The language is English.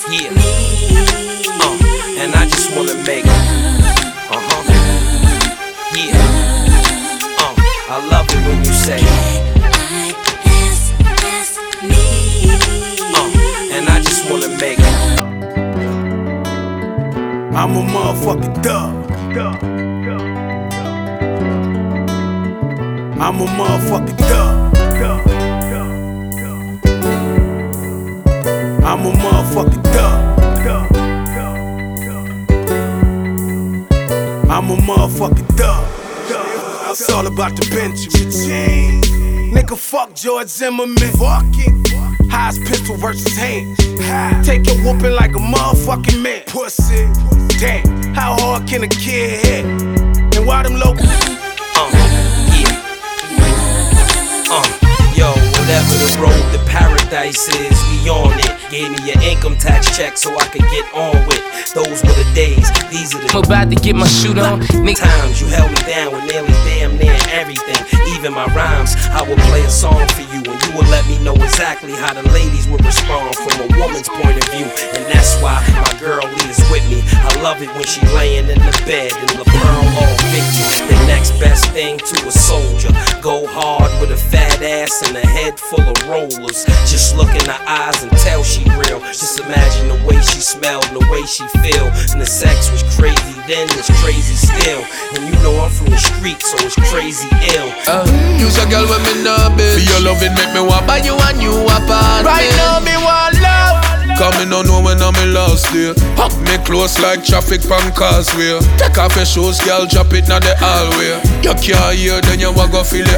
Yeah. And I just wanna make it. Yeah. I love it when you say and I just wanna make it. I'm a motherfucking thug. I'm a motherfucking thug. I'm a motherfucking thug. I'm a motherfucking thug. It's all about the Benjamin. Nigga, fuck George Zimmerman. Highest pistol versus hands. Take your whooping like a motherfucking man. Pussy. Damn, how hard can a kid hit? And why them local? Yo, whatever the road to paradise is, we on it. Gave me your income tax check so I could get on with. Those were the days, these are the I'm about to get my shoot on. times you held me down with nearly damn near everything. Even my rhymes, I would play a song for you, and you would let me know exactly how the ladies would respond from a woman's point of view. And that's why my girl is with me. I love it when she laying in the bed and the pearl all victory. The next best thing to a soldier. Go hard with a fat ass and a head full of rollers. Just look in her eyes and tell she real. Just imagine the way she smelled and the way she feel. And the sex was crazy then, it's crazy still. And you know I'm from the street, so it's crazy ill. Use a girl when me nah bitch. For your loving make me want buy you a new apartment. Right now me want love. Cause me no know when I'm in last day. Hug me close like traffic pan causeway. Take off your shoes, girl, drop it na the hallway. You can't hear, then you want go feel it.